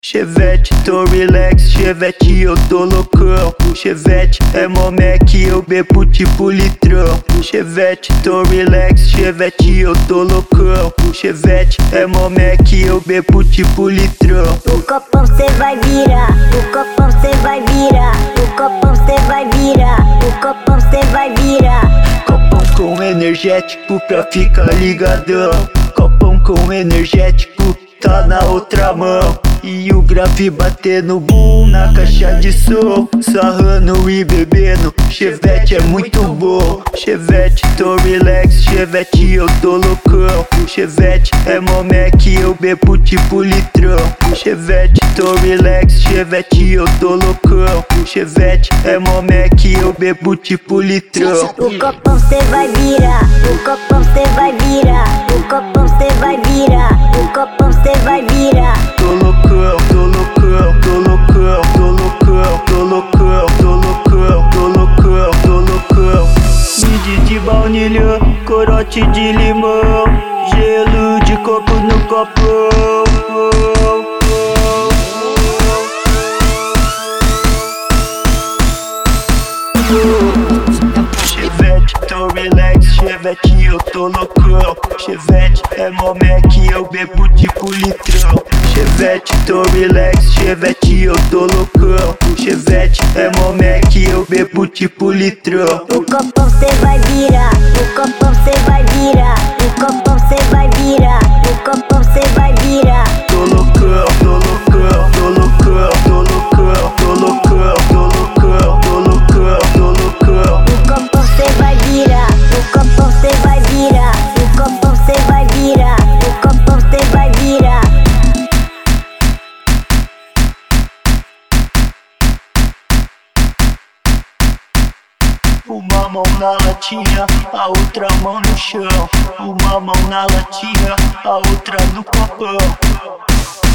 Chevette, tô relax, Chevette, eu tô loucão. Chevette é mó Mac, eu bebo tipo litrão. Chevette, tô relax, Chevette, eu tô loucão. Chevette é mó Mac, eu bebo tipo litrão. O copão cê vai virar, o copão cê vai virar, o copão cê vai virar, o copão cê vai virar. Copão com energético pra ficar ligadão. Copão com energético, tá na outra mão. E o grave batendo boom na caixa de som, sarrando e bebendo. Chevette é muito bom. Chevette, tô relax, Chevette, eu tô loucão. Chevette é mó Mac, eu bebo tipo litrão. Chevette, tô relax, Chevette, eu tô loucão. Chevette é mó Mac, eu bebo tipo litrão. O copão cê vai virar, o copão cê vai virar, o copão cê vai virar, o copão cê vai virar. Tô loucão, tô loucão, tô loucão, tô loucão, tô loucão, tô loucão, tô loucão, tô loucão. Midi de baunilha, corote de limão, gelo de coco no copão. Chevette, tô relax, Chevette, eu tô loucão. Chevette é mó Mac, eu bebo tipo litrão. Chevette, tô relax, Chevette, eu tô loucão. Chevette é mó Mac, eu bebo tipo litrão. O copão cê vai virar, o copão cê vai virar, o copão cê vai virar, o copão cê vai virar. Tô loucão, tô loucão, tô loucão, tô loucão, tô loucão, tô loucão, tô loucão, tô loucão. O copão cê vai virar, o copão cê vai virar, o copão cê vai virar, o copão cê vai virar. Uma mão na latinha, a outra mão no chão. Uma mão na latinha, a outra no copão.